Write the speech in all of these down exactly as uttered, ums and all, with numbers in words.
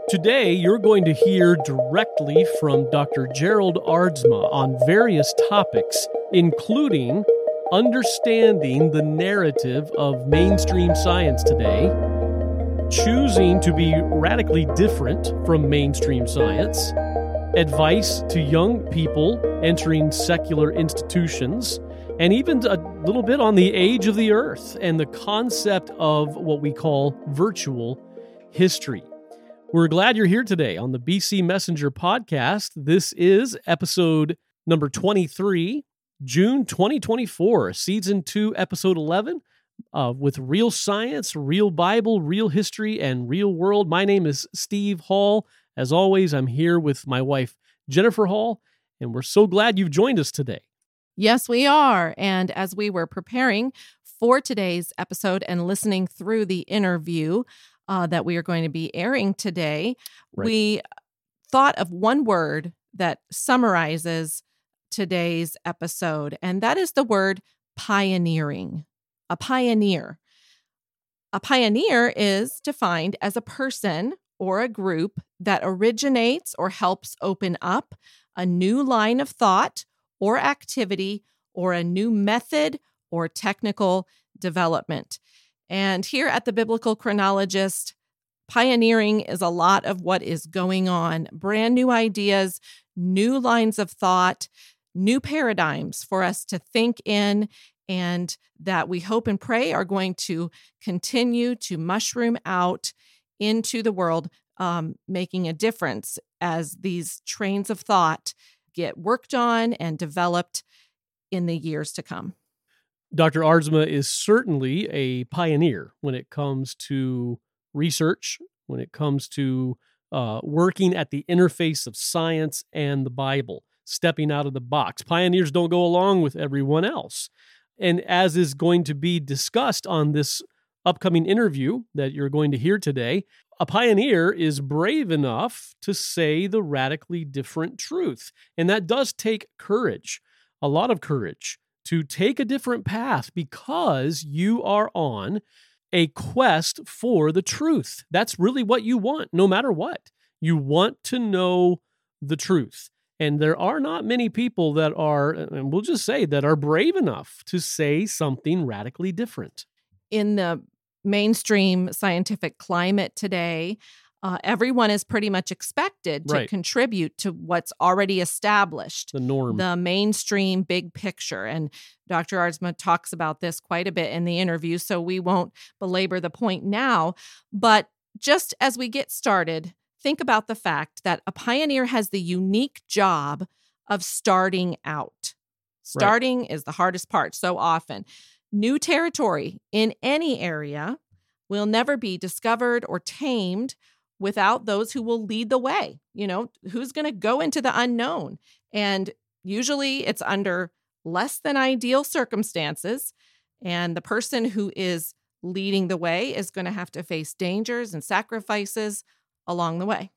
Today, you're going to hear directly from Doctor Gerald Aardsma on various topics, including understanding the narrative of mainstream science today, choosing to be radically different from mainstream science, advice to young people entering secular institutions, and even a little bit on the age of the earth and the concept of what we call virtual history. We're glad you're here today on the B C Messenger podcast. This is episode number twenty-three, June twenty twenty-four, season two, episode eleven, uh, with real science, real Bible, real history, and real world. My name is Steve Hall. As always, I'm here with my wife, Jennifer Hall, and we're so glad you've joined us today. Yes, we are. And as we were preparing for today's episode and listening through the interview uh, that we are going to be airing today, right. we thought of one word that summarizes today's episode, and that is the word pioneering. A pioneer. A pioneer is defined as a person or a group that originates or helps open up a new line of thought or activity or a new method or technical development. And here at the Biblical Chronologist, pioneering is a lot of what is going on. Brand new ideas, new lines of thought, new paradigms for us to think in, and that we hope and pray are going to continue to mushroom out into the world, um, making a difference as these trains of thought get worked on and developed in the years to come. Doctor Aardsma is certainly a pioneer when it comes to research, when it comes to uh, working at the interface of science and the Bible, stepping out of the box. Pioneers don't go along with everyone else. And as is going to be discussed on this upcoming interview that you're going to hear today, a pioneer is brave enough to say the radically different truth. And that does take courage, a lot of courage, to take a different path because you are on a quest for the truth. That's really what you want, no matter what. You want to know the truth. And there are not many people that are, and we'll just say, that are brave enough to say something radically different. In the mainstream scientific climate today, uh, everyone is pretty much expected to right. contribute to what's already established. The norm. The mainstream big picture. And Doctor Aardsma talks about this quite a bit in the interview, so we won't belabor the point now. But just as we get started, think about the fact that a pioneer has the unique job of starting out. Starting right. is the hardest part so often. New territory in any area will never be discovered or tamed without those who will lead the way. You know, who's going to go into the unknown? And usually it's under less than ideal circumstances. And the person who is leading the way is going to have to face dangers and sacrifices along the way.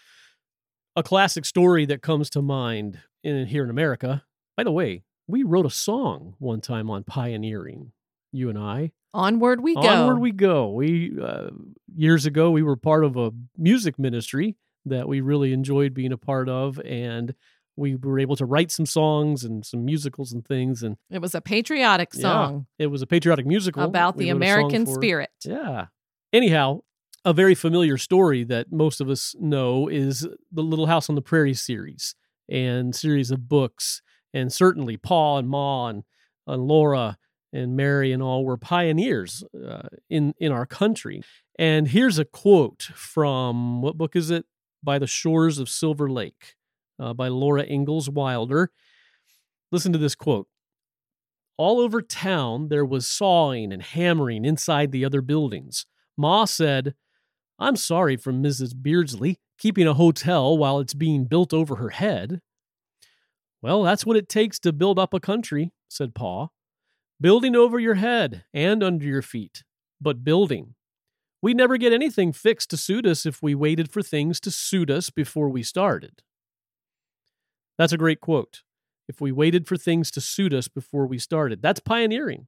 A classic story that comes to mind in here in America, by the way, we wrote a song one time on pioneering, you and I. Onward we go. Onward we go. We uh, years ago, we were part of a music ministry that we really enjoyed being a part of, and we were able to write some songs and some musicals and things. And it was a patriotic song. Yeah, it was a patriotic musical. About the American for, spirit. Yeah. Anyhow, a very familiar story that most of us know is the Little House on the Prairie series and series of books. And certainly Pa and Ma and, and Laura and Mary and all were pioneers uh, in, in our country. And here's a quote from, what book is it? By the Shores of Silver Lake, uh, by Laura Ingalls Wilder. Listen to this quote. All over town, there was sawing and hammering inside the other buildings. Ma said, I'm sorry for Missus Beardsley keeping a hotel while it's being built over her head. Well, that's what it takes to build up a country, said Pa. Building over your head and under your feet, but building. We'd never get anything fixed to suit us if we waited for things to suit us before we started. That's a great quote. If we waited for things to suit us before we started. That's pioneering.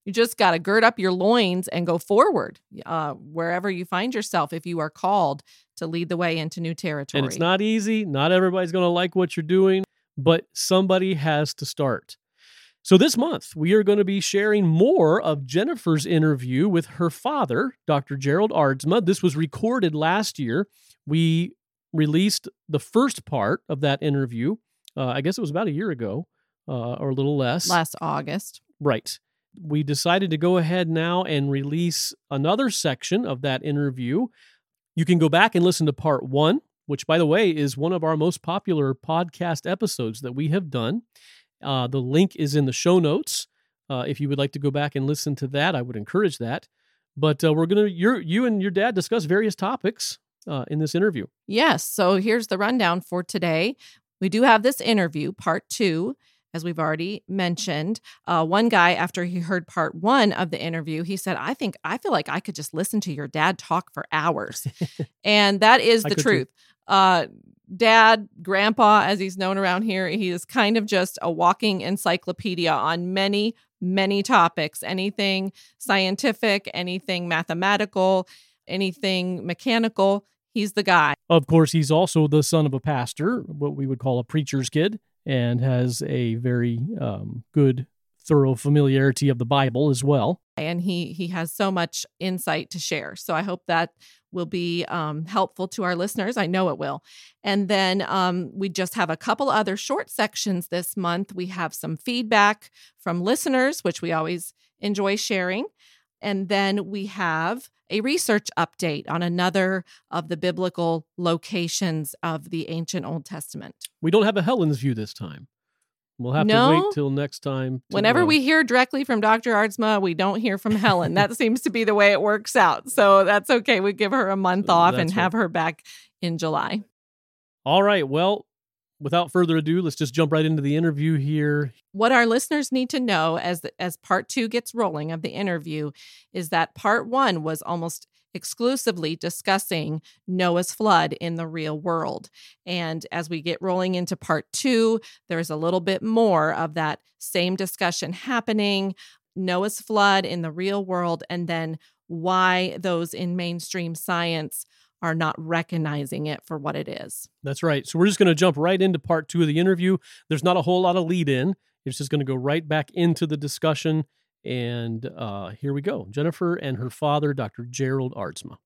You just got to gird up your loins and go forward uh, wherever you find yourself if you are called to lead the way into new territory. And it's not easy. Not everybody's going to like what you're doing, but somebody has to start. So this month, we are going to be sharing more of Jennifer's interview with her father, Doctor Gerald Aardsma. This was recorded last year. We released the first part of that interview. Uh, I guess it was about a year ago uh, or a little less. Last August. Right. We decided to go ahead now and release another section of that interview. You can go back and listen to part one, which, by the way, is one of our most popular podcast episodes that we have done. Uh, the link is in the show notes. Uh, if you would like to go back and listen to that, I would encourage that. But uh, we're going to, you you and your dad discuss various topics uh, in this interview. Yes. So here's the rundown for today. We do have this interview, part two, as we've already mentioned. Uh, one guy, after he heard part one of the interview, he said, I think, I feel like I could just listen to your dad talk for hours. And that is the truth. Uh, Dad, Grandpa, as he's known around here, he is kind of just a walking encyclopedia on many, many topics. Anything scientific, anything mathematical, anything mechanical. He's the guy. Of course, he's also the son of a pastor, what we would call a preacher's kid, and has a very um, good, thorough familiarity of the Bible as well. And he he has so much insight to share. So I hope that will be um, helpful to our listeners. I know it will. And then um, we just have a couple other short sections this month. We have some feedback from listeners, which we always enjoy sharing. And then we have a research update on another of the biblical locations of the ancient Old Testament. We don't have a Helen's View this time. We'll have no, to wait till next time. To, Whenever uh, we hear directly from Doctor Aardsma, we don't hear from Helen. That seems to be the way it works out. So that's okay. We give her a month off That's and have right. her back in July. All right. Well, without further ado, let's just jump right into the interview here. What our listeners need to know as as part two gets rolling of the interview is that part one was almost exclusively discussing Noah's flood in the real world. And as we get rolling into part two, there's a little bit more of that same discussion happening, Noah's flood in the real world, and then why those in mainstream science are not recognizing it for what it is. That's right. So we're just going to jump right into part two of the interview. There's not a whole lot of lead in. It's just going to go right back into the discussion. And uh, here we go. Jennifer and her father, Doctor Gerald Aardsma.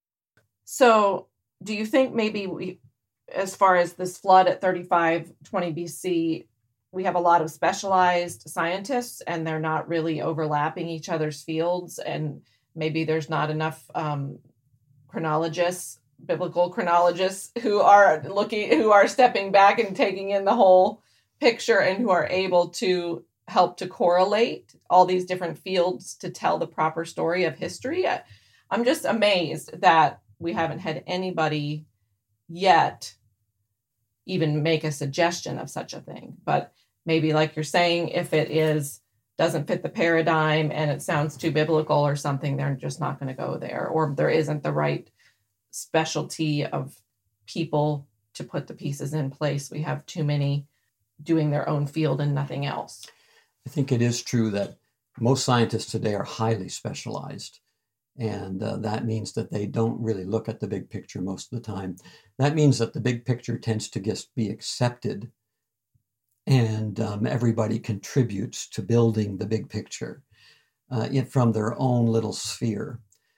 So do you think maybe we, as far as this flood at thirty-five twenty B C, we have a lot of specialized scientists and they're not really overlapping each other's fields, and maybe there's not enough um, chronologists, biblical chronologists who are looking, who are stepping back and taking in the whole picture and who are able to help to correlate all these different fields to tell the proper story of history. I, I'm just amazed that we haven't had anybody yet even make a suggestion of such a thing. But maybe, like you're saying, if it is doesn't fit the paradigm and it sounds too biblical or something, they're just not going to go there, or there isn't the right specialty of people to put the pieces in place. We have too many doing their own field and nothing else. I think it is true that most scientists today are highly specialized, and uh, that means that they don't really look at the big picture most of the time. That means that the big picture tends to just be accepted, and um, everybody contributes to building the big picture uh, in, from their own little sphere.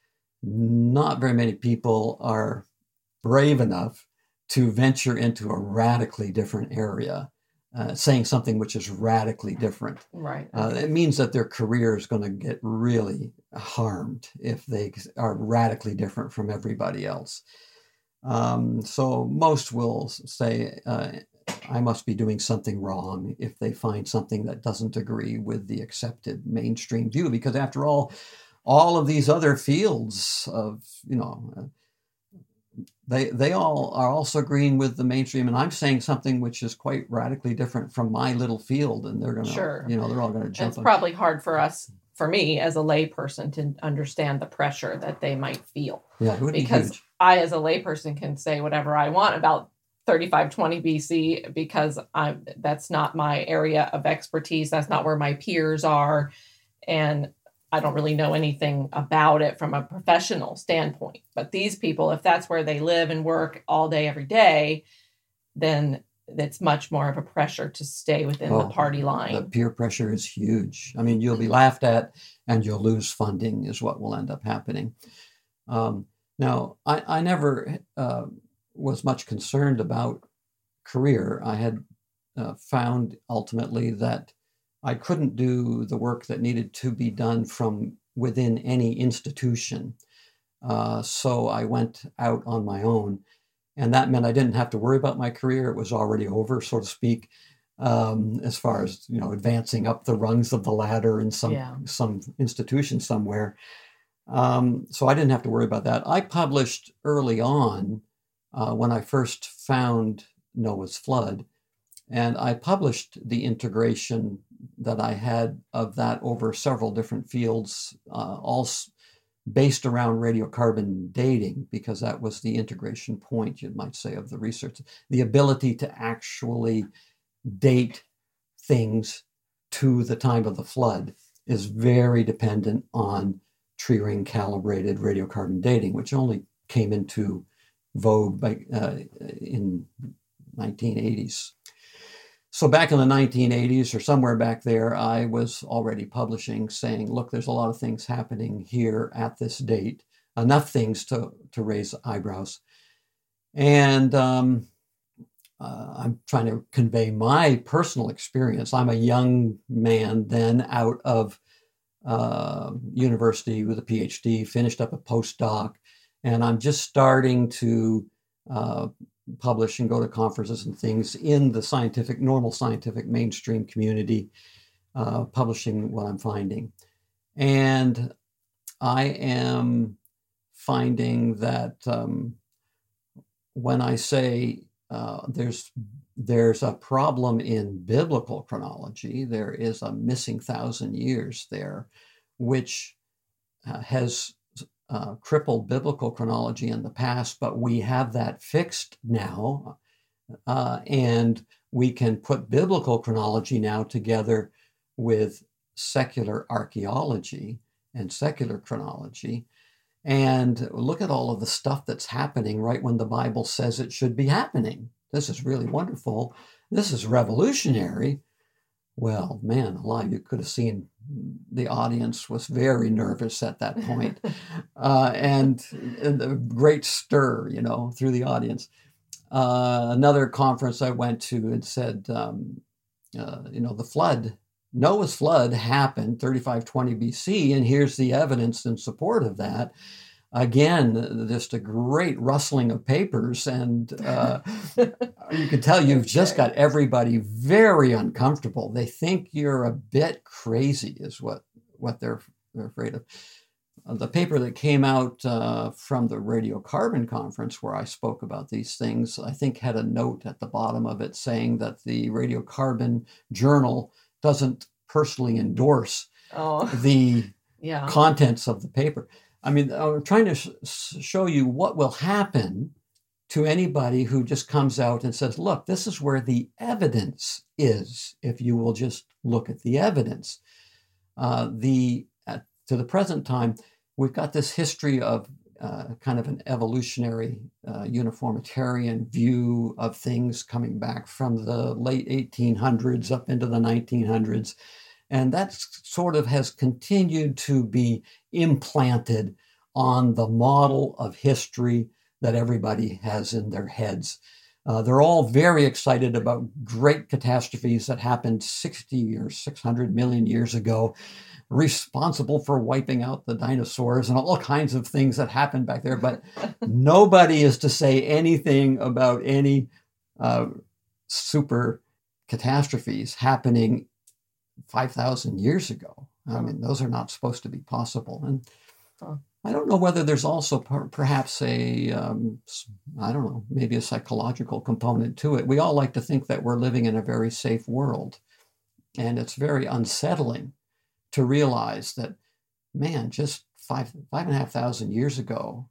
Not very many people are brave enough to venture into a radically different area. Uh, saying something which is radically different. Right. Uh, it means that their career is going to get really harmed if they are radically different from everybody else. Um, so most will say, uh, I must be doing something wrong if they find something that doesn't agree with the accepted mainstream view, because after all, all of these other fields of, you know, uh, They they all are also agreeing with the mainstream, and I'm saying something which is quite radically different from my little field, and they're going to, sure. you know, they're all going to jump. It's on. probably hard for us, for me as a layperson, to understand the pressure that they might feel. Yeah, it would because be huge. I, as a layperson, can say whatever I want about thirty-five twenty B C because I'm that's not my area of expertise. That's not where my peers are, and I don't really know anything about it from a professional standpoint. But these people, if that's where they live and work all day, every day, then it's much more of a pressure to stay within oh, the party line. The peer pressure is huge. I mean, you'll be laughed at and you'll lose funding is what will end up happening. Um, now, I, I never uh, was much concerned about career. I had uh, found ultimately that I couldn't do the work that needed to be done from within any institution. Uh, so I went out on my own. And that meant I didn't have to worry about my career. It was already over, so to speak, um, as far as, you know, advancing up the rungs of the ladder in some yeah. some institution somewhere. Um, so I didn't have to worry about that. I published early on uh, when I first found Noah's flood, and I published the integration that I had of that over several different fields, uh, all based around radiocarbon dating, because that was the integration point, you might say, of the research. The ability to actually date things to the time of the flood is very dependent on tree ring calibrated radiocarbon dating, which only came into vogue by, uh, in nineteen eighties. So back in the nineteen eighties or somewhere back there, I was already publishing saying, look, there's a lot of things happening here at this date, enough things to, to raise eyebrows. And um, uh, I'm trying to convey my personal experience. I'm a young man then out of uh, university with a PhD, finished up a postdoc, and I'm just starting to uh, publish and go to conferences and things in the scientific, normal scientific mainstream community, uh, publishing what I'm finding. And I am finding that um, when I say uh, there's there's a problem in biblical chronology, there is a missing thousand years there, which uh, has Uh, crippled biblical chronology in the past, but we have that fixed now, uh, and we can put biblical chronology now together with secular archaeology and secular chronology, and look at all of the stuff that's happening right when the Bible says it should be happening. This is really wonderful. This is revolutionary. Well, man, alive, you could have seen the audience was very nervous at that point. uh, and, and a great stir, you know, through the audience. Uh, another conference I went to and said, um, uh, you know, the flood, Noah's flood happened thirty-five twenty B C, and here's the evidence in support of that. Again, just a great rustling of papers, and uh, you can tell you've just got everybody very uncomfortable. They think you're a bit crazy, is what, what they're, they're afraid of. Uh, the paper that came out uh, from the Radiocarbon Conference, where I spoke about these things, I think had a note at the bottom of it saying that the Radiocarbon Journal doesn't personally endorse oh. the yeah. contents of the paper. I mean, I'm trying to sh- show you what will happen to anybody who just comes out and says, look, this is where the evidence is, if you will just look at the evidence. Uh, the uh, to the present time, we've got this history of uh, kind of an evolutionary uh, uniformitarian view of things coming back from the late eighteen hundreds up into the nineteen hundreds. And that sort of has continued to be implanted on the model of history that everybody has in their heads. Uh, they're all very excited about great catastrophes that happened sixty or six hundred million years ago, responsible for wiping out the dinosaurs and all kinds of things that happened back there. But nobody is to say anything about any uh, super catastrophes happening five thousand years ago. I mean, those are not supposed to be possible. And huh. I don't know whether there's also per- perhaps a, um, I don't know, maybe a psychological component to it. We all like to think that we're living in a very safe world. And it's very unsettling to realize that, man, just five, five and a half thousand years ago,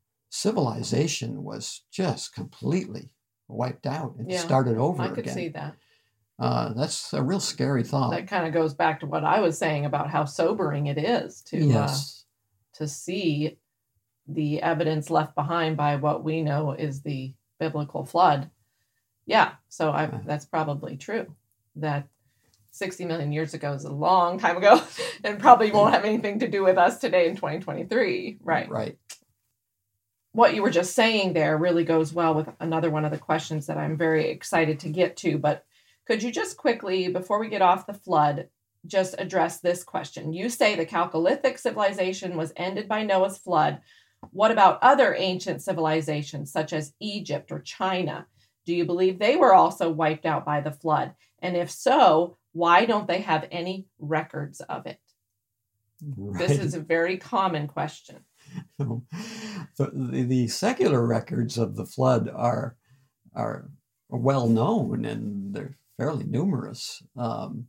civilization was just completely wiped out and yeah, started over I could again. see that. Uh, that's a real scary thought. That kind of goes back to what I was saying about how sobering it is to yes. uh, to see the evidence left behind by what we know is the biblical flood. Yeah, so I, that's probably true. That sixty million years ago is a long time ago and probably won't have anything to do with us today in twenty twenty-three. Right. Right. What you were just saying there really goes well with another one of the questions that I'm very excited to get to. But could you just quickly, before we get off the flood, just address this question? You say the Chalcolithic civilization was ended by Noah's flood. What about other ancient civilizations such as Egypt or China? Do you believe they were also wiped out by the flood? And if so, why don't they have any records of it? Right. This is a very common question. the, the, the secular records of the flood are are well known, and they're fairly numerous. Um,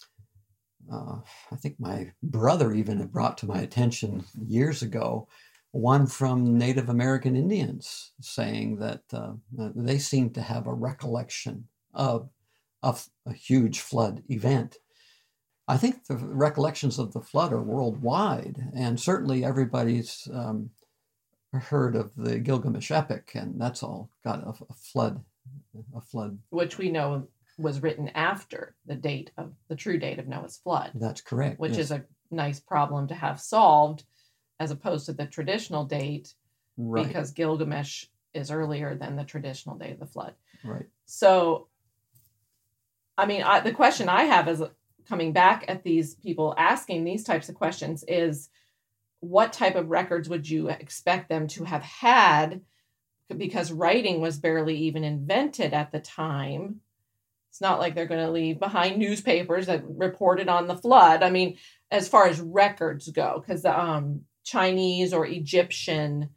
uh, I think my brother even had brought to my attention years ago one from Native American Indians saying that uh, they seem to have a recollection of, of a huge flood event. I think the recollections of the flood are worldwide, and certainly everybody's um, heard of the Gilgamesh epic, and that's all got a, a flood, a flood, which we know was written after the date of the true date of Noah's flood. That's correct. Which yes. is a nice problem to have solved, as opposed to the traditional date, right. because Gilgamesh is earlier than the traditional date of the flood. Right. So, I mean, I, the question I have is coming back at these people asking these types of questions is, what type of records would you expect them to have had? Because writing was barely even invented at the time. It's not like they're going to leave behind newspapers that reported on the flood. I mean, as far as records go, because the um, Chinese or Egyptian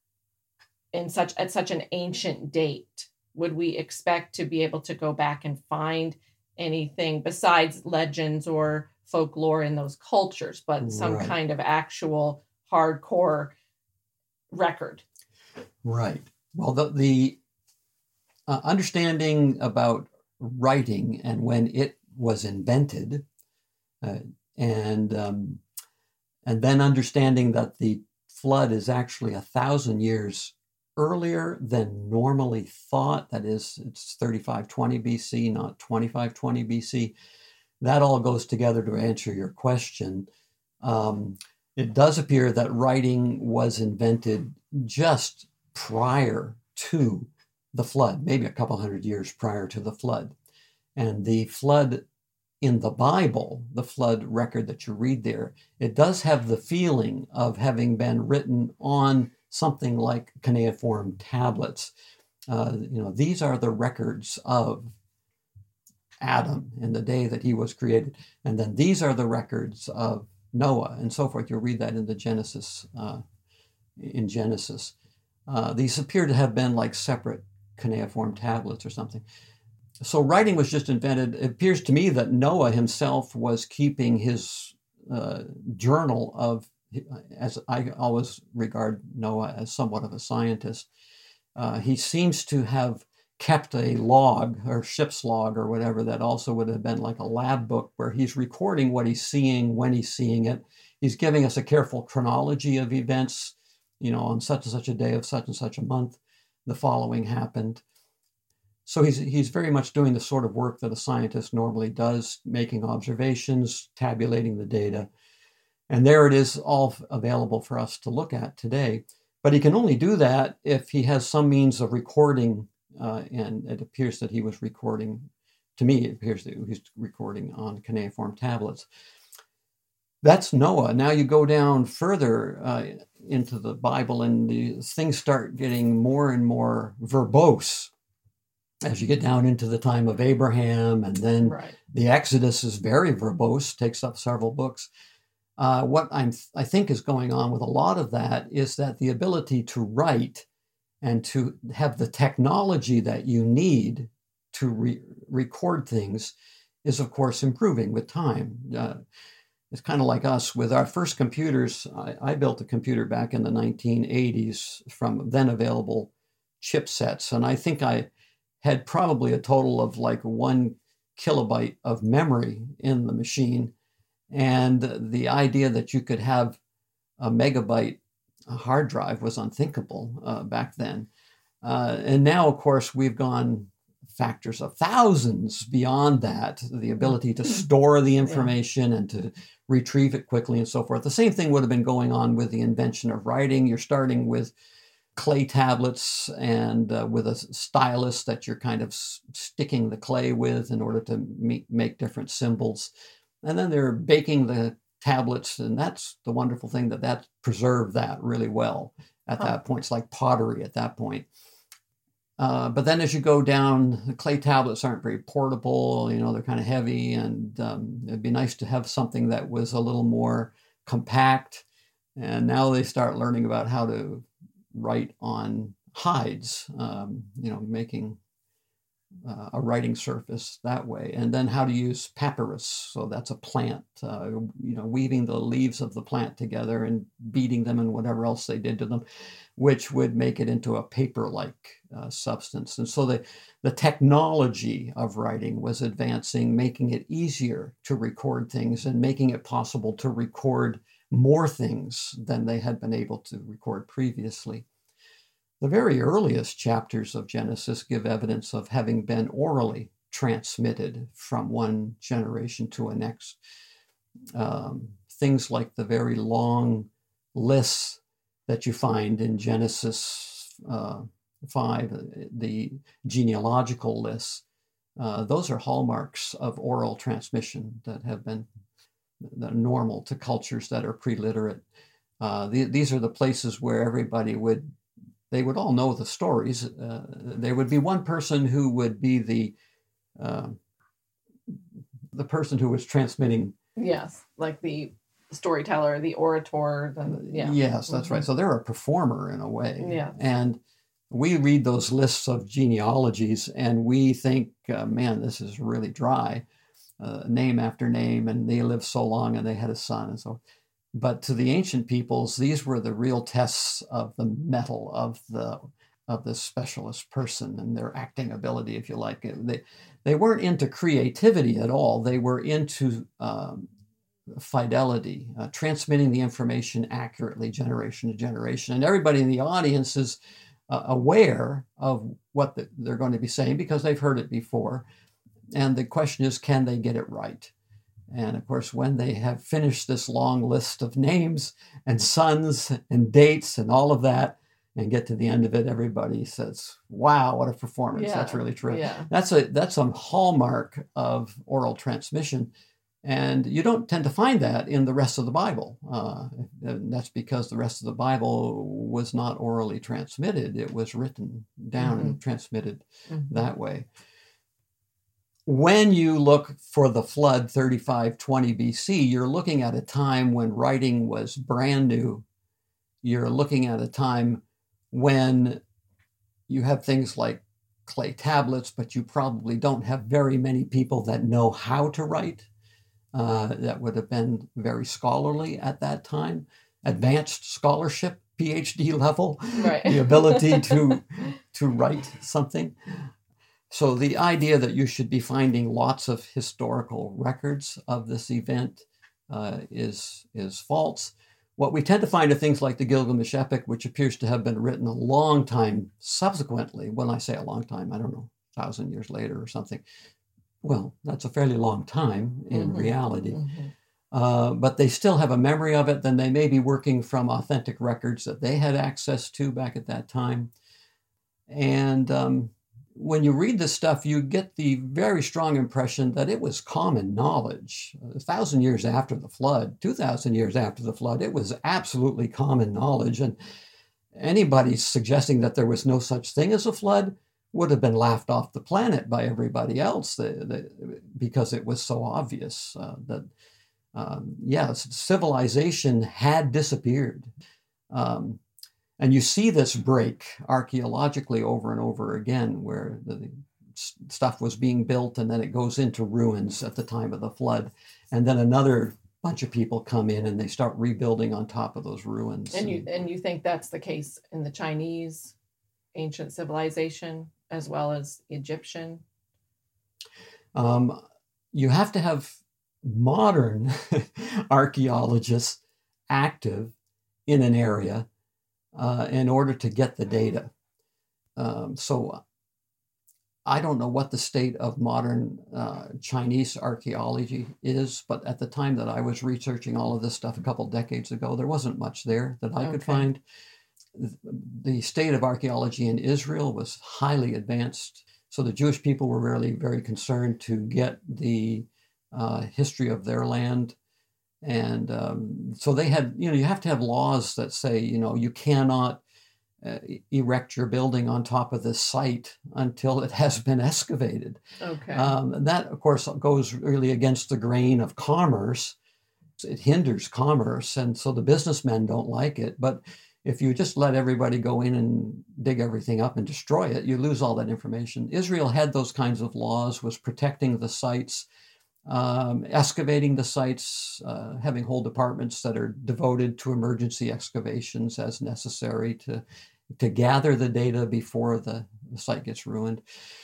in such at such an ancient date, would we expect to be able to go back and find anything besides legends or folklore in those cultures, but some right. kind of actual hardcore record? Right. Well, the, the uh, understanding about writing and when it was invented, uh, and um, and then understanding that the flood is actually a thousand years earlier than normally thought. That is, it's thirty-five twenty B C, not twenty-five twenty B C. That all goes together to answer your question. Um, it does appear that writing was invented just prior to the flood, maybe a couple hundred years prior to the flood. And the flood in the Bible, the flood record that you read there, it does have the feeling of having been written on something like cuneiform tablets. Uh, you know, these are the records of Adam and the day that he was created. And then these are the records of Noah and so forth. You'll read that in the Genesis, uh, in Genesis. Uh, these appear to have been like separate cuneiform tablets or something. So writing was just invented. It appears to me that Noah himself was keeping his uh, journal of, as I always regard Noah as somewhat of a scientist. Uh, he seems to have kept a log or ship's log or whatever that also would have been like a lab book where he's recording what he's seeing, when he's seeing it. He's giving us a careful chronology of events. You know, on such and such a day of such and such a month, the following happened. So he's he's very much doing the sort of work that a scientist normally does, making observations, tabulating the data. And there it is, all available for us to look at today. But he can only do that if he has some means of recording, uh, and it appears that he was recording, to me, it appears that he was recording on cuneiform tablets. That's Noah. Now you go down further uh, into the Bible, and the things start getting more and more verbose as you get down into the time of Abraham, and then right. the Exodus is very verbose, takes up several books. Uh, what I'm, I think is going on with a lot of that is that the ability to write and to have the technology that you need to re- record things is, of course, improving with time. Uh, It's kind of like us with our first computers. I, I built a computer back in the nineteen eighties from then available chipsets. And I think I had probably a total of like one kilobyte of memory in the machine. And the idea that you could have a megabyte hard drive was unthinkable uh, back then. Uh, and now, of course, we've gone factors of thousands beyond that, the ability to store the information yeah. and to retrieve it quickly and so forth. The same thing would have been going on with the invention of writing. You're starting with clay tablets and uh, with a stylus that you're kind of s- sticking the clay with in order to me- make different symbols. And then they're baking the tablets, and that's the wonderful thing, that that preserved that really well at huh. that point. It's like pottery at that point. Uh, but then as you go down, the clay tablets aren't very portable, you know, they're kind of heavy, and um, it'd be nice to have something that was a little more compact. And now they start learning about how to write on hides, um, you know, making uh, a writing surface that way. And then how to use papyrus. So that's a plant, uh, you know, weaving the leaves of the plant together and beating them and whatever else they did to them, which would make it into a paper-like uh, substance. And so the, the technology of writing was advancing, making it easier to record things and making it possible to record more things than they had been able to record previously. The very earliest chapters of Genesis give evidence of having been orally transmitted from one generation to a next. Um, things like the very long lists that you find in Genesis uh, five, the genealogical lists, uh, those are hallmarks of oral transmission that have been that are normal to cultures that are pre-literate. Uh, the, these are the places where everybody would, they would all know the stories. Uh, there would be one person who would be the uh, the person who was transmitting. Yes, like the storyteller, the orator. The, yeah. Yes, that's mm-hmm. right. So they're a performer in a way. Yeah. And we read those lists of genealogies and we think, uh, man, this is really dry, uh, name after name, and they lived so long and they had a son and so. But to the ancient peoples, these were the real tests of the mettle of the of the specialist person and their acting ability, if you like. They they weren't into creativity at all. They were into um, fidelity, uh, transmitting the information accurately, generation to generation. And everybody in the audience is uh, aware of what the, they're going to be saying because they've heard it before. And the question is, can they get it right? And of course, when they have finished this long list of names and sons and dates and all of that, and get to the end of it, everybody says, wow, what a performance. Yeah, that's really terrific. Yeah. That's a that's a hallmark of oral transmission. And you don't tend to find that in the rest of the Bible. Uh, and that's because the rest of the Bible was not orally transmitted. It was written down mm-hmm. and transmitted mm-hmm. that way. When you look for the flood, thirty-five twenty B C, you're looking at a time when writing was brand new. You're looking at a time when you have things like clay tablets, but you probably don't have very many people that know how to write. Uh, that would have been very scholarly at that time. Advanced scholarship, P H D level, right. the ability to, to write something. So the idea that you should be finding lots of historical records of this event uh, is, is false. What we tend to find are things like the Gilgamesh epic, which appears to have been written a long time subsequently. When I say a long time, I don't know, a thousand years later or something. Well, that's a fairly long time in mm-hmm. reality. Mm-hmm. Uh, but they still have a memory of it. Then they may be working from authentic records that they had access to back at that time. And um, when you read this stuff, you get the very strong impression that it was common knowledge. A thousand years after the flood, two thousand years after the flood, it was absolutely common knowledge. And anybody suggesting that there was no such thing as a flood would have been laughed off the planet by everybody else the, the, because it was so obvious uh, that, um, yes, civilization had disappeared. Um, And you see this break archaeologically over and over again, where the stuff was being built and then it goes into ruins at the time of the flood. And then another bunch of people come in and they start rebuilding on top of those ruins. And you and you think that's the case in the Chinese ancient civilization as well as Egyptian? Um, you have to have modern archaeologists active in an area uh, in order to get the data. Um, so I don't know what the state of modern uh, Chinese archaeology is, but at the time that I was researching all of this stuff a couple decades ago, there wasn't much there that I okay. could find. The state of archaeology in Israel was highly advanced. So the Jewish people were really very concerned to get the uh, history of their land. And um, so they had, you know, you have to have laws that say, you know, you cannot uh, erect your building on top of this site until it has been excavated. Okay. Um, and that, of course, goes really against the grain of commerce. It hinders commerce. And so the businessmen don't like it. But if you just let everybody go in and dig everything up and destroy it, you lose all that information. Israel had those kinds of laws, was protecting the sites, um, excavating the sites, uh, having whole departments that are devoted to emergency excavations as necessary to, to gather the data before the, the site gets ruined.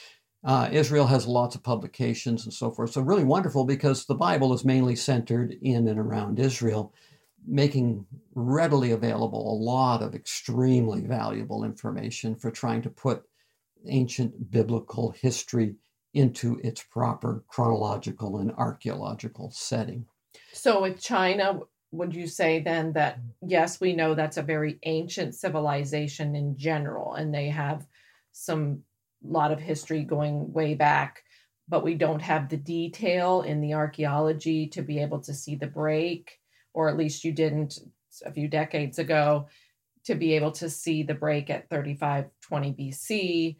Uh, Israel has lots of publications and so forth. So really wonderful because the Bible is mainly centered in and around Israel, making readily available a lot of extremely valuable information for trying to put ancient biblical history into its proper chronological and archaeological setting. So with China, would you say then that, yes, we know that's a very ancient civilization in general, and they have some lot of history going way back, but we don't have the detail in the archaeology to be able to see the break, or at least you didn't a few decades ago, to be able to see the break at thirty-five twenty B C.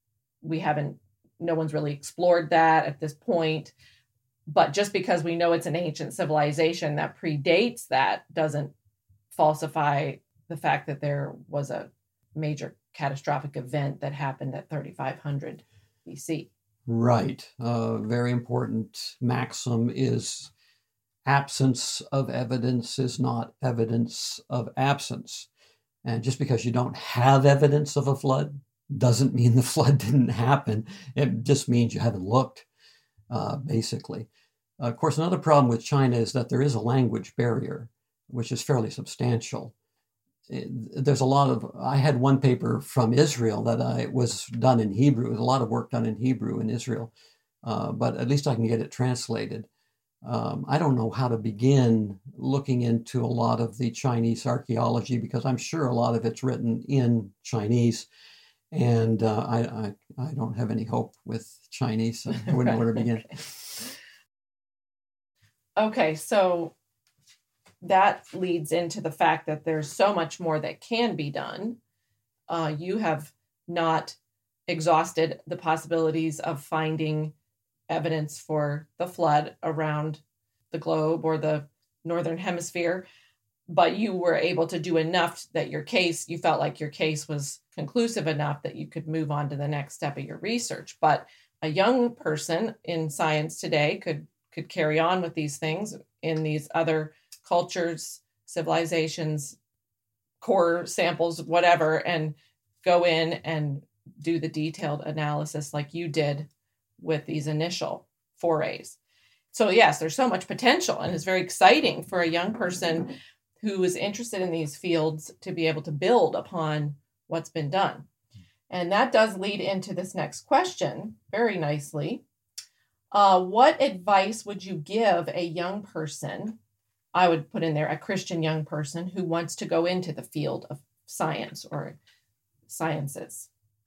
We haven't, no one's really explored that at this point. But just because we know it's an ancient civilization that predates that doesn't falsify the fact that there was a major catastrophic event that happened at thirty-five hundred B C. Right. A uh, very important maxim is absence of evidence is not evidence of absence. And just because you don't have evidence of a flood doesn't mean the flood didn't happen. It just means you haven't looked, uh, basically. Uh, of course, another problem with China is that there is a language barrier, which is fairly substantial. It, there's a lot of, I had one paper from Israel that I was done in Hebrew. There's a lot of work done in Hebrew in Israel, uh, but at least I can get it translated. Um, I don't know how to begin looking into a lot of the Chinese archaeology because I'm sure a lot of it's written in Chinese, and uh, I, I I don't have any hope with Chinese. So I wouldn't know where to begin. Okay. Okay, so that leads into the fact that there's so much more that can be done. Uh, you have not exhausted the possibilities of finding evidence for the flood around the globe or the northern hemisphere, but you were able to do enough that your case, you felt like your case was conclusive enough that you could move on to the next step of your research. But a young person in science today could could carry on with these things in these other cultures, civilizations, core samples, whatever, and go in and do the detailed analysis like you did with these initial forays. So yes, there's so much potential, and it's very exciting for a young person who is interested in these fields to be able to build upon what's been done. And that does lead into this next question very nicely. Uh, what advice would you give a young person, I would put in there a Christian young person who wants to go into the field of science or sciences?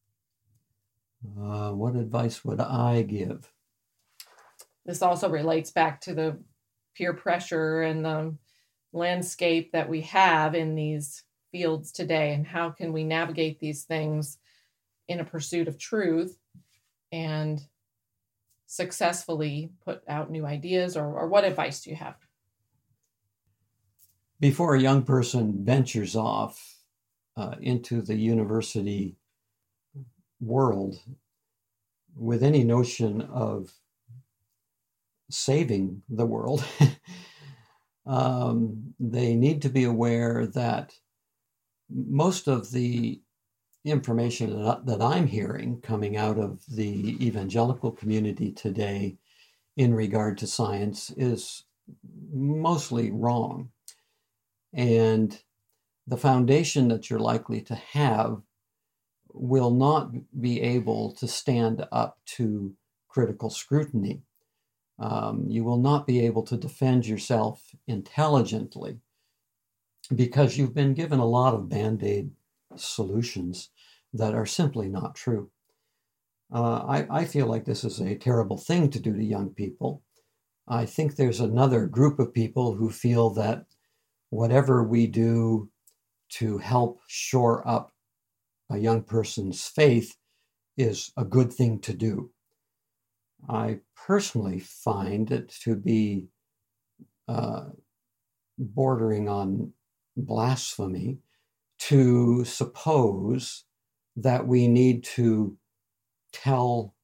Uh, what advice would I give? This also relates back to the peer pressure and the landscape that we have in these fields today, and how can we navigate these things in a pursuit of truth and successfully put out new ideas, or, or what advice do you have? Before a young person ventures off uh, into the university world with any notion of saving the world, um, they need to be aware that most of the information that, that I'm hearing coming out of the evangelical community today in regard to science is mostly wrong. And the foundation that you're likely to have will not be able to stand up to critical scrutiny. Um, you will not be able to defend yourself intelligently because you've been given a lot of Band-Aid solutions that are simply not true. Uh, I, I feel like this is a terrible thing to do to young people. I think there's another group of people who feel that whatever we do to help shore up a young person's faith is a good thing to do. I personally find it to be uh, bordering on blasphemy to suppose that we need to tell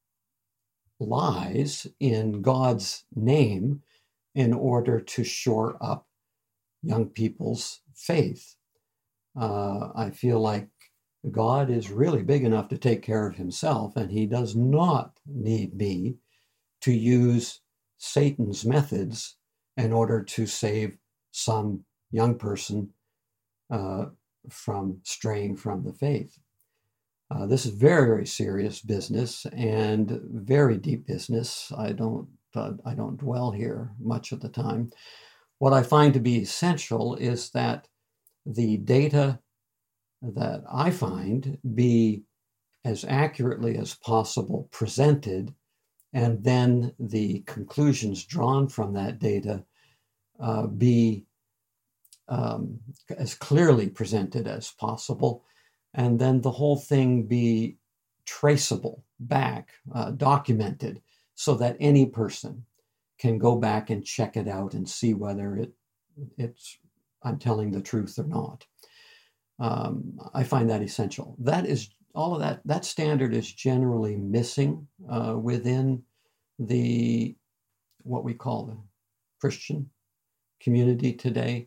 lies in God's name in order to shore up young people's faith. Uh, I feel like God is really big enough to take care of himself, and he does not need me to use Satan's methods in order to save some young person uh, from straying from the faith. Uh, this is very, very serious business and very deep business. I don't, uh, I don't dwell here much of the time. What I find to be essential is that the data that I find be as accurately as possible presented, and then the conclusions drawn from that data uh, be um, as clearly presented as possible, and then the whole thing be traceable back, uh, documented, so that any person can go back and check it out and see whether it it's I'm telling the truth or not. Um, I find that essential. That is all of that. That standard is generally missing uh, within the what we call the Christian community today.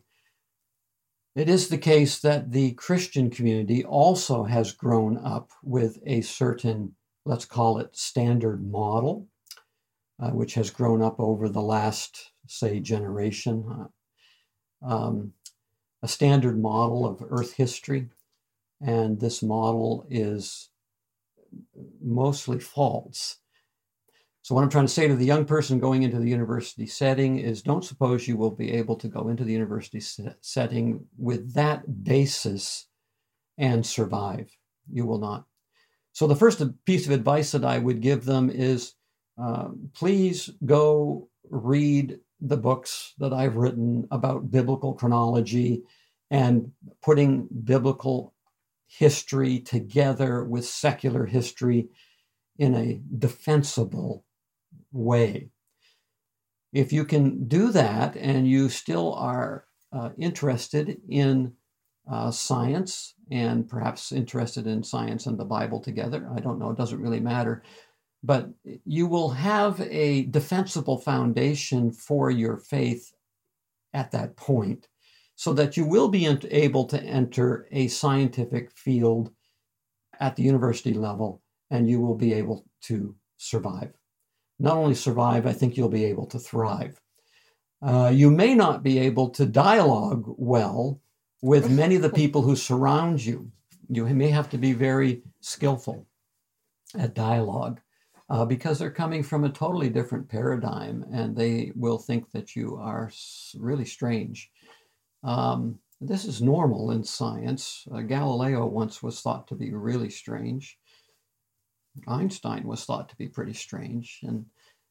It is the case that the Christian community also has grown up with a certain, let's call it, standard model, uh, which has grown up over the last, say, generation. Uh, um, a standard model of Earth history, and this model is mostly false. So what I'm trying to say to the young person going into the university setting is, don't suppose you will be able to go into the university setting with that basis and survive. You will not. So the first piece of advice that I would give them is, uh, please go read the books that I've written about biblical chronology and putting biblical history together with secular history in a defensible way. If you can do that and you still are uh, interested in uh, science and perhaps interested in science and the Bible together, I don't know, it doesn't really matter, but you will have a defensible foundation for your faith at that point, so that you will be able to enter a scientific field at the university level, and you will be able to survive. Not only survive, I think you'll be able to thrive. Uh, you may not be able to dialogue well with many of the people who surround you. You may have to be very skillful at dialogue uh, because they're coming from a totally different paradigm, and they will think that you are really strange. Um, this is normal in science. Uh, Galileo once was thought to be really strange. Einstein was thought to be pretty strange. And,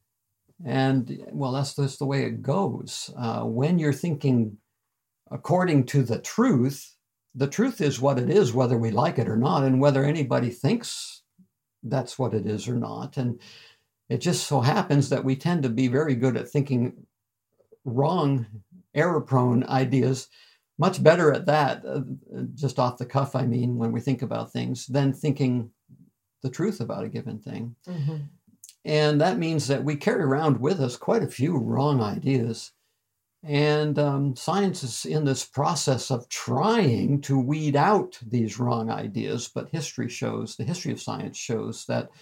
and well, that's just the way it goes. Uh, when you're thinking according to the truth, the truth is what it is, whether we like it or not, and whether anybody thinks that's what it is or not. And it just so happens that we tend to be very good at thinking wrong, error-prone ideas, much better at that, uh, just off the cuff, I mean, when we think about things, than thinking the truth about a given thing. Mm-hmm. And that means that we carry around with us quite a few wrong ideas. And um, science is in this process of trying to weed out these wrong ideas, but history shows, the history of science shows that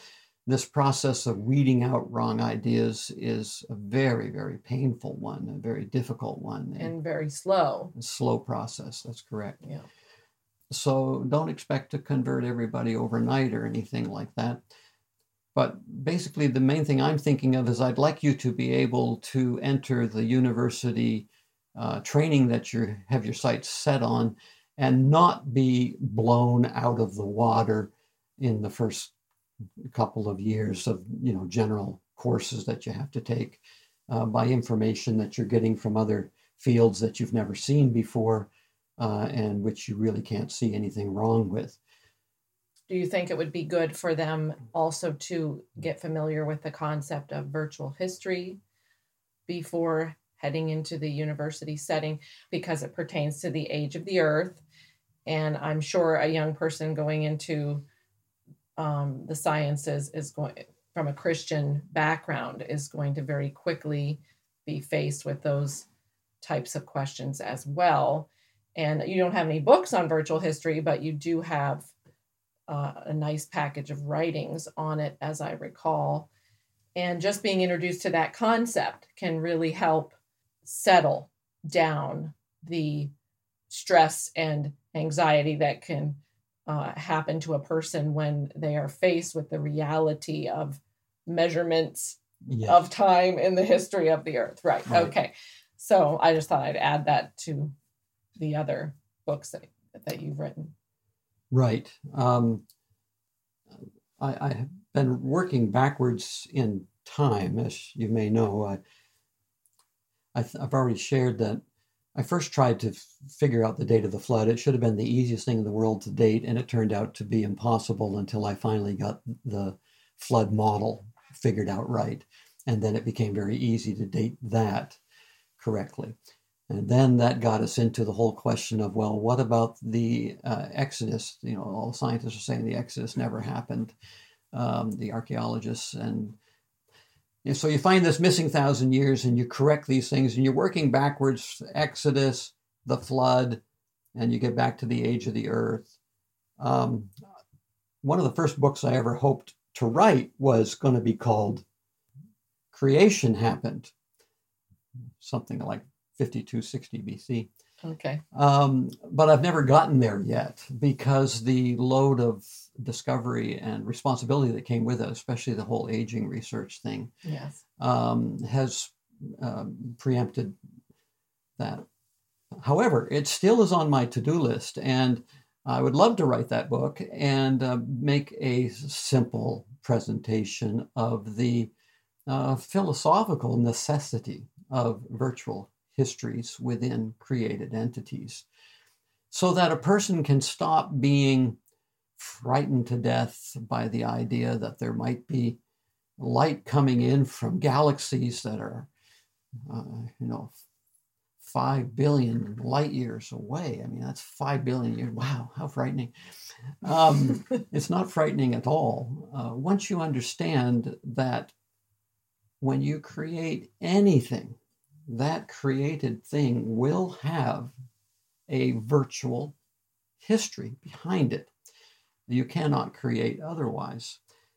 this process of weeding out wrong ideas is a very, very painful one, a very difficult one. And very slow. A slow process, that's correct. Yeah. So don't expect to convert everybody overnight or anything like that. But basically, the main thing I'm thinking of is I'd like you to be able to enter the university uh, training that you have your sights set on and not be blown out of the water in the first couple of years of, you know, general courses that you have to take uh, by information that you're getting from other fields that you've never seen before uh, and which you really can't see anything wrong with. Do you think it would be good for them also to get familiar with the concept of virtual history before heading into the university setting, because it pertains to the age of the earth? And I'm sure a young person going into um, the sciences is going from a Christian background is going to very quickly be faced with those types of questions as well. And you don't have any books on virtual history, but you do have uh, a nice package of writings on it, as I recall. And just being introduced to that concept can really help settle down the stress and anxiety that can uh, happen to a person when they are faced with the reality of measurements yes. of time in the history of the earth. Right. right. Okay. So I just thought I'd add that to the other books that, that you've written. Right. Um, I, I have been working backwards in time, as you may know. I, I th- I've already shared that I first tried to f- figure out the date of the flood. It should have been the easiest thing in the world to date, and it turned out to be impossible until I finally got the flood model figured out right. And then it became very easy to date that correctly. And then that got us into the whole question of, well, what about the uh, Exodus? You know, all scientists are saying the Exodus never happened, um, the archaeologists. And you know, so you find this missing thousand years and you correct these things and you're working backwards, Exodus, the flood, and you get back to the age of the earth. Um, one of the first books I ever hoped to write was going to be called Creation Happened, something like fifty-two sixty B C. Okay. Um, but I've never gotten there yet because the load of discovery and responsibility that came with it, especially the whole aging research thing, yes, um, has um, preempted that. However, it still is on my to-do list, and I would love to write that book and uh, make a simple presentation of the uh, philosophical necessity of virtual histories within created entities, so that a person can stop being frightened to death by the idea that there might be light coming in from galaxies that are, uh, you know, five billion light years away. I mean, that's five billion years. Wow, how frightening. Um, it's not frightening at all. Uh, once you understand that when you create anything, that created thing will have a virtual history behind it. You cannot create otherwise.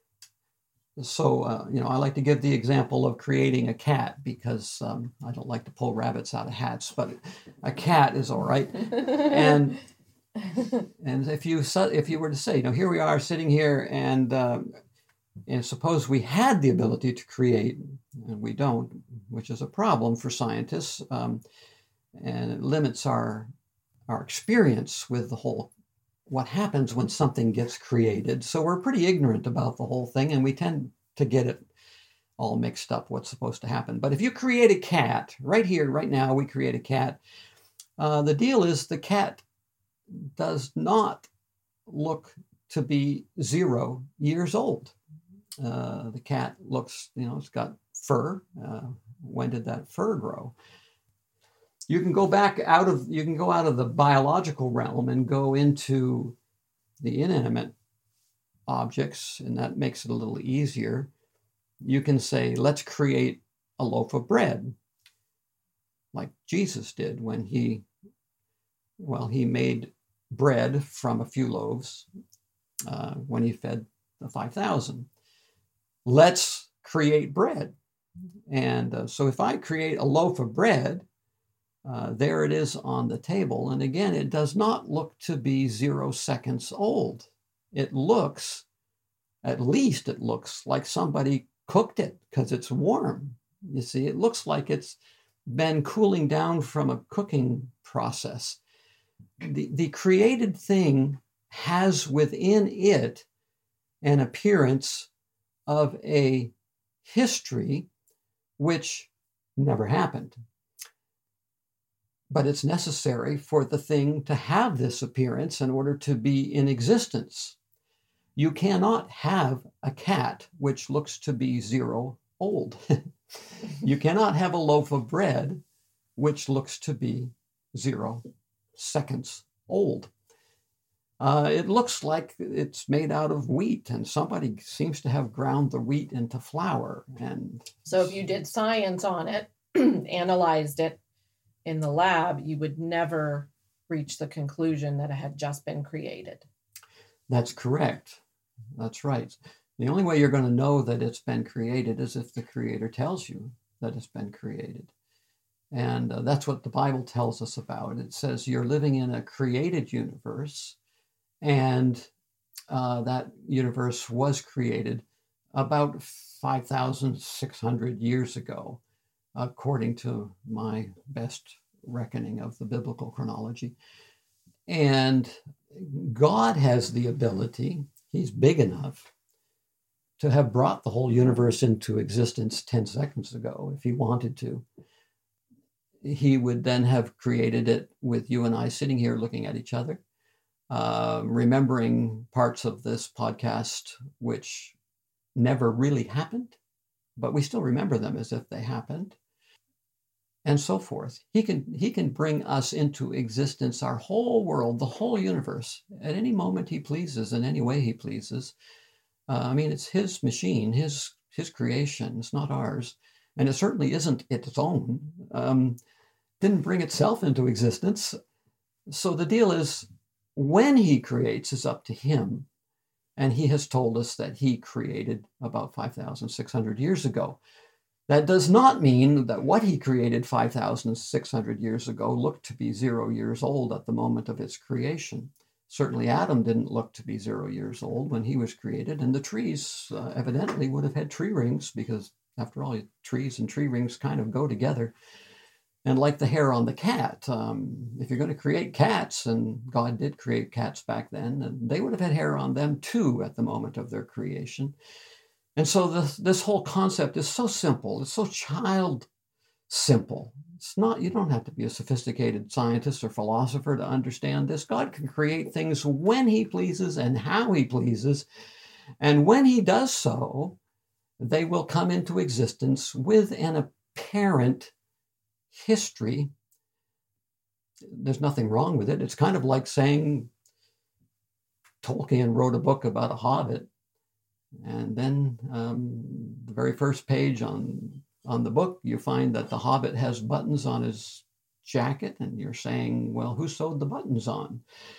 So, uh, you know, I like to give the example of creating a cat because um, I don't like to pull rabbits out of hats, but a cat is all right. And and if you if you were to say, you know, here we are sitting here, and um, and suppose we had the ability to create, and we don't, which is a problem for scientists, um, and it limits our our experience with the whole, what happens when something gets created. So we're pretty ignorant about the whole thing, and we tend to get it all mixed up, what's supposed to happen. But if you create a cat, right here, right now, we create a cat, uh, the deal is the cat does not look to be zero years old. Uh, the cat looks, you know, it's got fur. Uh, when did that fur grow? You can go back out of, you can go out of the biological realm and go into the inanimate objects, and that makes it a little easier. You can say, let's create a loaf of bread, like Jesus did when he, well, he made bread from a few loaves uh, when he fed the five thousand. let's create bread. And uh, so if I create a loaf of bread, uh, there it is on the table. And again, it does not look to be zero seconds old. It looks, at least it looks like somebody cooked it because it's warm. You see, it looks like it's been cooling down from a cooking process. The, the created thing has within it an appearance of a history which never happened. But it's necessary for the thing to have this appearance in order to be in existence. You cannot have a cat which looks to be zero old. You cannot have a loaf of bread which looks to be zero seconds old. Uh, it looks like it's made out of wheat, and somebody seems to have ground the wheat into flour. And so if you did science on it, analyzed it in the lab, you would never reach the conclusion that it had just been created. That's correct. That's right. The only way you're going to know that it's been created is if the Creator tells you that it's been created. And uh, that's what the Bible tells us about. It says you're living in a created universe, and uh, that universe was created about five thousand six hundred years ago, according to my best reckoning of the biblical chronology. And God has the ability, he's big enough, to have brought the whole universe into existence ten seconds ago if he wanted to. He would then have created it with you and I sitting here looking at each other, uh, remembering parts of this podcast which never really happened, but we still remember them as if they happened, and so forth. He can, he can bring us into existence, our whole world, the whole universe, at any moment he pleases, in any way he pleases. Uh, I mean, it's his machine, his, his creation. It's not ours. And it certainly isn't its own. Um, didn't bring itself into existence. So the deal is, when he creates is up to him. And he has told us that he created about five thousand six hundred years ago. That does not mean that what he created five thousand six hundred years ago looked to be zero years old at the moment of its creation. Certainly Adam didn't look to be zero years old when he was created, and the trees uh, evidently would have had tree rings, because after all, trees and tree rings kind of go together. And like the hair on the cat, um, if you're going to create cats, and God did create cats back then, and they would have had hair on them too at the moment of their creation. And so this, this whole concept is so simple. It's so child simple. It's not, you don't have to be a sophisticated scientist or philosopher to understand this. God can create things when he pleases and how he pleases. And when he does so, they will come into existence with an apparent history. There's nothing wrong with it. It's kind of like saying Tolkien wrote a book about a hobbit, and then um, the very first page on on the book, you find that the hobbit has buttons on his jacket, and you're saying, well, who sewed the buttons on?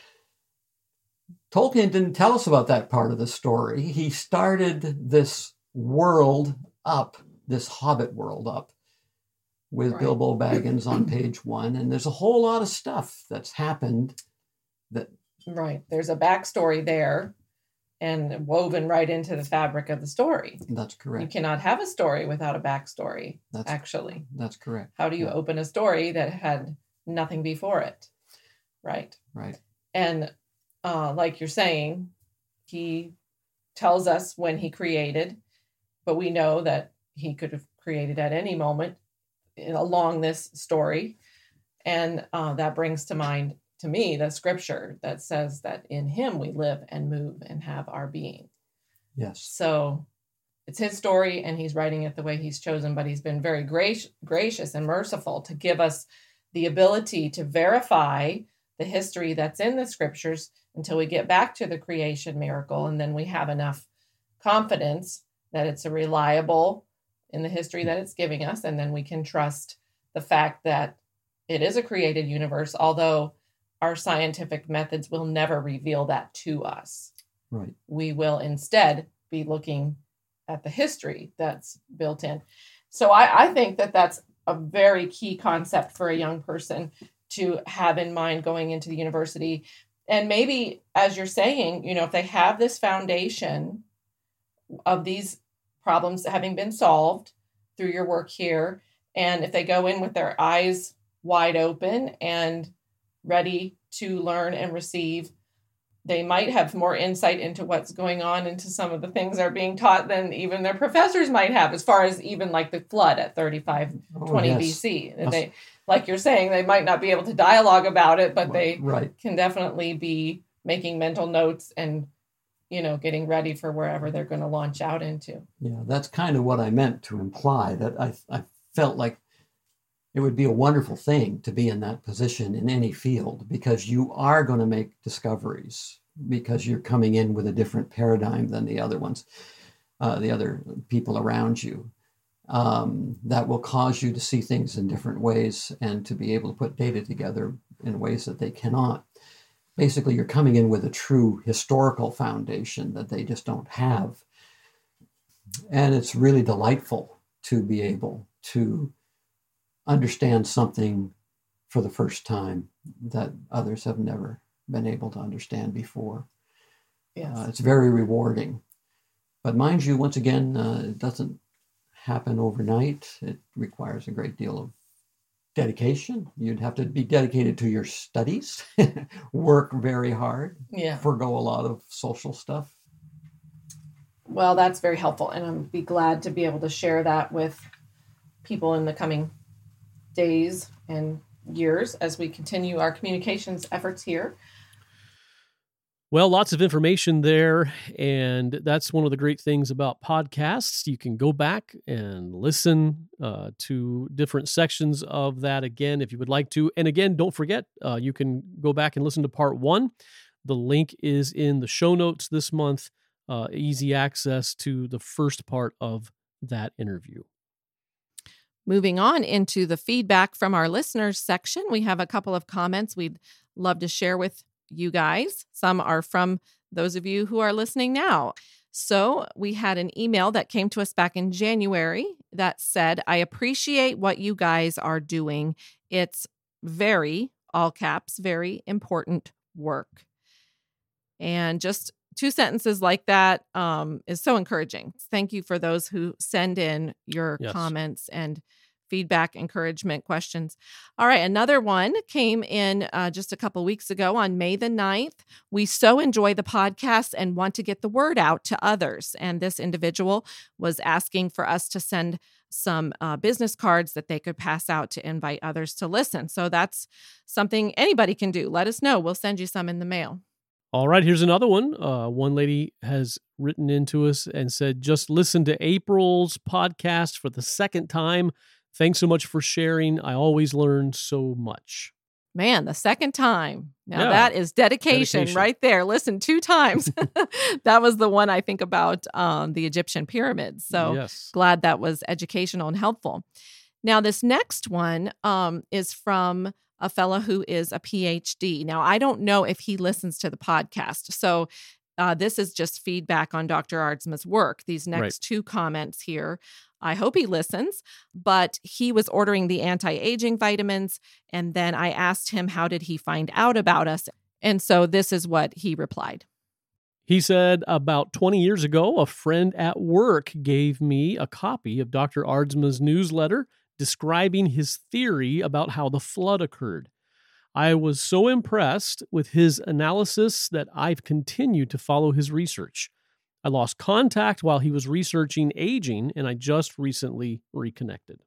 Tolkien didn't tell us about that part of the story. He started this world up, this hobbit world up, with right. Bilbo Baggins on page one, and there's a whole lot of stuff that's happened that... Right, there's a backstory there, and woven right into the fabric of the story. That's correct. You cannot have a story without a backstory, that's, actually. That's correct. How do you yeah. open a story that had nothing before it? Right. Right. And uh, like you're saying, he tells us when he created, but we know that he could have created at any moment along this story. And uh, that brings to mind to me, the scripture that says that in him we live and move and have our being. Yes. So it's his story, and he's writing it the way he's chosen, but he's been very gracious, gracious and merciful to give us the ability to verify the history that's in the scriptures until we get back to the creation miracle. And then we have enough confidence that it's a reliable in the history that it's giving us. And then we can trust the fact that it is a created universe, although our scientific methods will never reveal that to us. Right. We will instead be looking at the history that's built in. So I, I think that that's a very key concept for a young person to have in mind going into the university. And maybe, as you're saying, you know, if they have this foundation of these problems having been solved through your work here, and if they go in with their eyes wide open and ready to learn and receive, they might have more insight into what's going on, into some of the things they're being taught than even their professors might have, as far as even like the flood at thirty-five twenty oh, yes. B C. And they, like you're saying, they might not be able to dialogue about it, but they right. can definitely be making mental notes and, you know, getting ready for wherever they're going to launch out into. Yeah, that's kind of what I meant to imply, that I, I felt like it would be a wonderful thing to be in that position in any field, because you are going to make discoveries, because you're coming in with a different paradigm than the other ones, uh, the other people around you. Um, that will cause you to see things in different ways and to be able to put data together in ways that they cannot. Basically, you're coming in with a true historical foundation that they just don't have. And it's really delightful to be able to understand something for the first time that others have never been able to understand before. Yes. Uh, it's very rewarding. But mind you, once again, uh, it doesn't happen overnight. It requires a great deal of dedication. You'd have to be dedicated to your studies, work very hard, yeah. forgo a lot of social stuff. Well, that's very helpful. And I'd be glad to be able to share that with people in the coming days and years as we continue our communications efforts here. Well, lots of information there, and that's one of the great things about podcasts. You can go back and listen uh, to different sections of that again if you would like to. And again, don't forget, uh, you can go back and listen to part one. The link is in the show notes this month. Uh, easy access to the first part of that interview. Moving on into the feedback from our listeners section, we have a couple of comments we'd love to share with you guys. Some are from those of you who are listening now. So we had an email that came to us back in January that said, I appreciate what you guys are doing. It's very, all caps, very important work. And just two sentences like that um, is so encouraging. Thank you for those who send in your yes. comments and feedback, encouragement, questions. All right, another one came in uh, just a couple weeks ago on May the ninth. We so enjoy the podcast and want to get the word out to others. And this individual was asking for us to send some uh, business cards that they could pass out to invite others to listen. So that's something anybody can do. Let us know. We'll send you some in the mail. All right, here's another one. Uh, one lady has written into us and said, just listen to April's podcast for the second time. Thanks so much for sharing. I always learn so much. Man, the second time. Now yeah. that is dedication, dedication right there. Listen, two times. That was the one I think about um, the Egyptian pyramids. So yes. glad that was educational and helpful. Now, this next one um, is from a fellow who is a P H D. Now, I don't know if he listens to the podcast. So uh, this is just feedback on Doctor Aardsma's work. These next right. two comments here. I hope he listens, but he was ordering the anti-aging vitamins. And then I asked him, how did he find out about us? And so this is what he replied. He said, about twenty years ago, a friend at work gave me a copy of Doctor Aardsma's newsletter describing his theory about how the flood occurred. I was so impressed with his analysis that I've continued to follow his research. I lost contact while he was researching aging, and I just recently reconnected.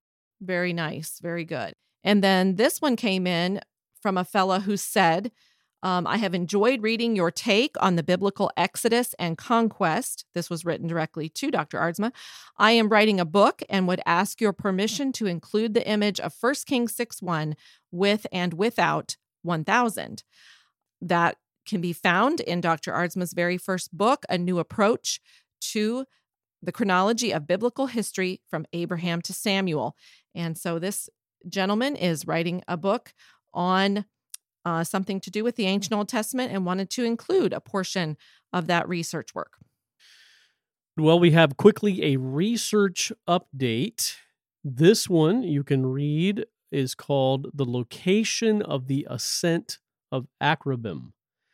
Very nice. Very good. And then this one came in from a fella who said, um, I have enjoyed reading your take on the biblical Exodus and conquest. This was written directly to Doctor Aardsma. I am writing a book and would ask your permission to include the image of First Kings six one with and without one thousand. That can be found in Doctor Aardsma's very first book, A New Approach to the Chronology of Biblical History from Abraham to Samuel. And so this gentleman is writing a book on uh, something to do with the ancient Old Testament and wanted to include a portion of that research work. Well, we have quickly a research update. This one you can read is called The Location of the Ascent of Akrabim.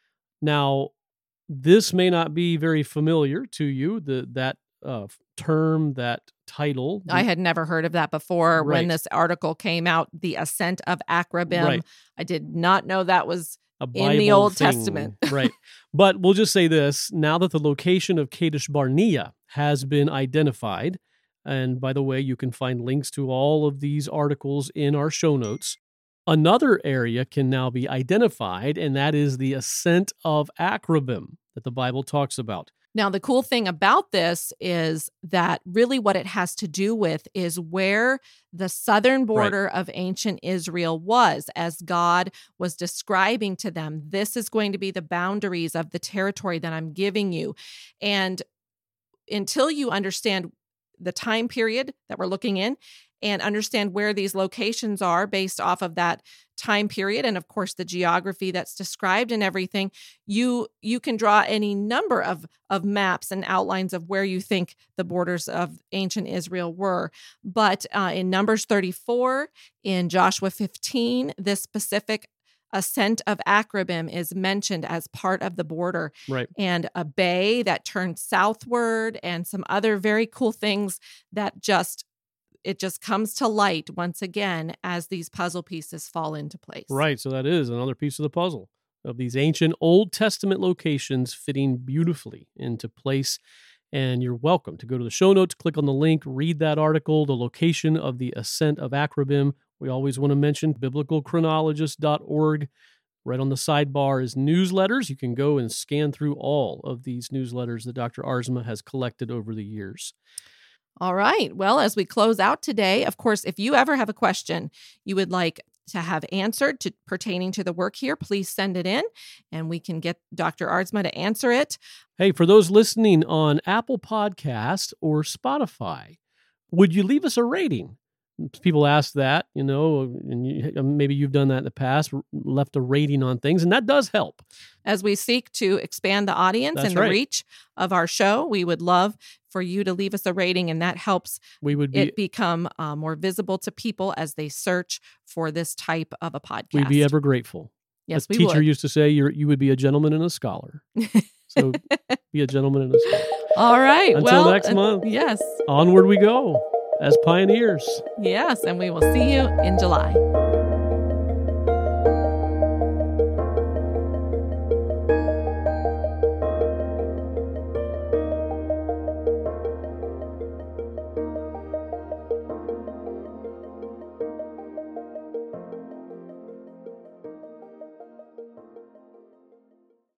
Now, this may not be very familiar to you, the that uh, term, that title. I had never heard of that before Right. when this article came out, The Ascent of Akrabim. Right. I did not know that was A in the Bible Old thing. Testament. Right. But we'll just say this, now that the location of Kadesh Barnea has been identified, and by the way, you can find links to all of these articles in our show notes, another area can now be identified, and that is the Ascent of Akrabim that the Bible talks about. Now, the cool thing about this is that really what it has to do with is where the southern border of ancient Israel was, as God was describing to them. This is going to be the boundaries of the territory that I'm giving you. And until you understand the time period that we're looking in and understand where these locations are based off of that time period, and of course the geography that's described and everything, you you can draw any number of of maps and outlines of where you think the borders of ancient Israel were. But uh, in Numbers thirty-four, in Joshua fifteen, this specific ascent of Akrabim is mentioned as part of the border, Right. and a bay that turns southward, and some other very cool things that just it just comes to light once again as these puzzle pieces fall into place. Right. So that is another piece of the puzzle of these ancient Old Testament locations fitting beautifully into place. And you're welcome to go to the show notes, click on the link, read that article, The Location of the Ascent of Akrabim. We always want to mention biblical chronologist dot org. Right on the sidebar is newsletters. You can go and scan through all of these newsletters that Doctor Aarsma has collected over the years. All right. Well, as we close out today, of course, if you ever have a question you would like to have answered to pertaining to the work here, please send it in and we can get Doctor Aarsma to answer it. Hey, for those listening on Apple Podcast or Spotify, would you leave us a rating? People ask that, you know, and you, maybe you've done that in the past, left a rating on things, and that does help. As we seek to expand the audience That's and the right. reach of our show, we would love for you to leave us a rating, and that helps We would be it become uh, more visible to people as they search for this type of a podcast. we'd be ever grateful. Yes, a we teacher would. used to say, "You're you would be a gentleman and a scholar." So be a gentleman and a scholar. All right. Until well, next uh, month. Yes. Onward we go as pioneers. Yes. And we will see you in July.